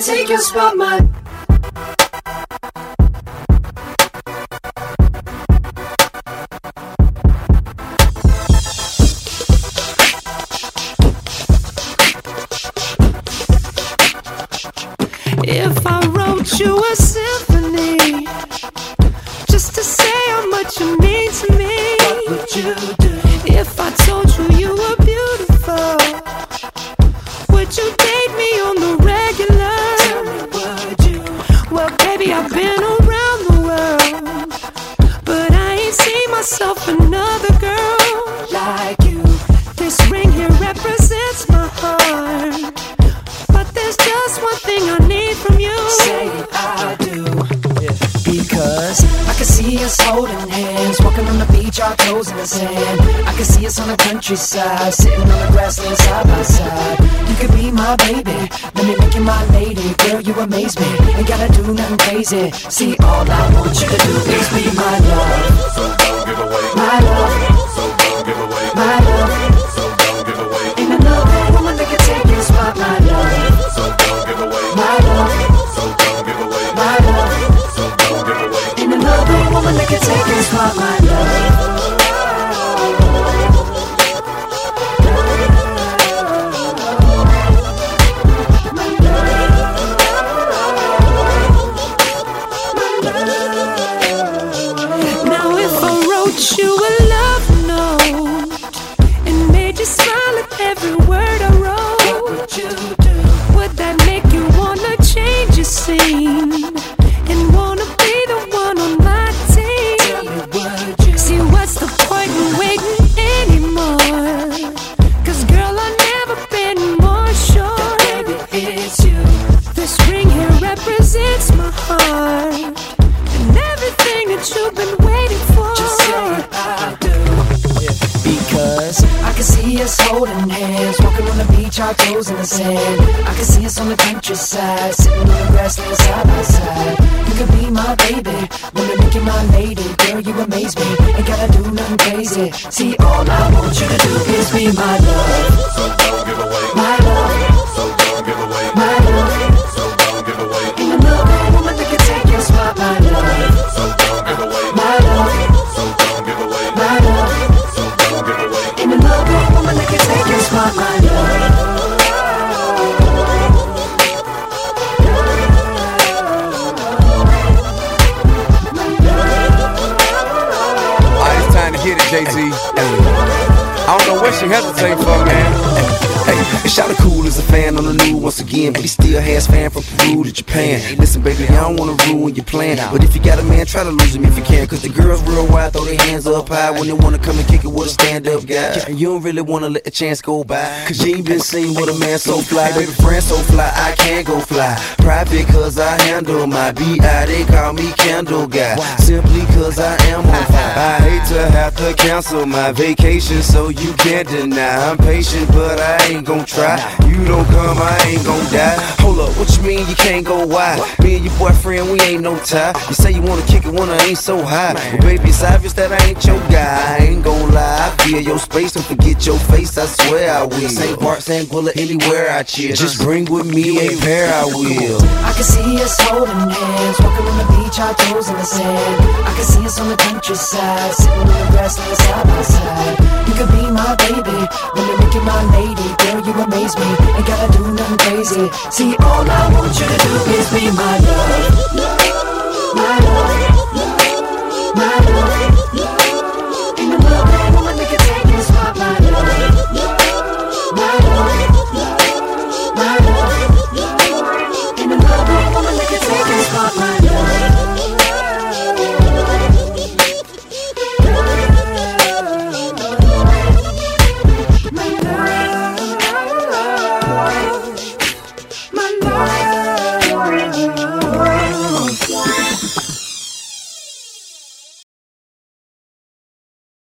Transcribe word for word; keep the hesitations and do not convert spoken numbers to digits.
can take your spot, my. If I wrote you a symphony just to say how much you mean to me, what would you do? If I told you you were beautiful, would you date me on the regular? Tell me, would you? Well, baby, I've been around the world, but I ain't seen myself another girl like you. This ring here represents my heart, but there's just one thing I need from you. Say I do, yeah. Because I can see us holding hands, walking on the beach, our toes in the sand. I can see us on the countryside, sitting on the grassland side by side. You could be my baby, let me make you my lady. Girl, you amaze me, ain't gotta do nothing crazy. See, all I want you to do is be my love. So don't give away my love. So don't give away my love. So don't give away. Ain't another woman that can take your spot, my love. So don't give away my love. So don't give away my love. So don't give away. Ain't another woman that can take your spot, my love. Now if I wrote you a love note and made you smile at every word I wrote, what would you do? Would that make you wanna change your scene and wanna be the one on my team? Tell me, would you? See, what's the point in waiting anymore? Cause girl, I've never been more sure that baby, it's you. This ring here represents my heart and everything that you've been waiting for. Just say I do, yeah. Because I can see us holding hands, walking on the beach, our toes in the sand. I can see us on the countryside, sitting on the grassland side by side. You could be my baby, let me make you my lady. Girl, you amaze me, ain't gotta do nothing crazy. See, all I want you to do is be my love. So don't give away my love. So don't give away my love. So don't give away. Ain't another woman that can take your spot, my love. So don't give away my love. So don't give away my love. So don't give away. Ain't another woman that can take your spot, my love. Get it, J T. I don't know what she hesitating for, man. Hey, Shawty cool as a fan on the new once again, but he still has fan from Peru to Japan. Listen, baby, I don't wanna ruin your plan, but if you got a man, try to lose him if you can. Cause the girls real wide throw their hands up high when they wanna come and kick it with a stand-up guy. And you don't really wanna let the chance go by, cause you ain't been seen with a man so fly. Baby, friend so fly, I can't go fly. Private cause I handle my B I, they call me Candle Guy. Simply cause I am on fire. I hate to have to cancel my vacation, so you can't deny. I'm patient, but I ain't gon' try. You don't come, I ain't gon' die. Hold up, what you mean you can't go wide? Me and your boyfriend, we ain't no tie. You say you wanna kick it when I ain't so high. Well, baby, it's obvious that I ain't your guy. I ain't gon' lie, I feel your space. Don't forget your face, I swear I will. Saint Bart, Saint Bullet, anywhere I chill. Just bring with me a pair, I will. I can see us holding hands, walking on the beach, our toes in the sand. I can see us on the countryside, sitting on the grassland side by side. You could be my baby, let me make you my lady. Girl, you amaze me, ain't gotta do nothing crazy. See, all I want you to do is be my love, my love.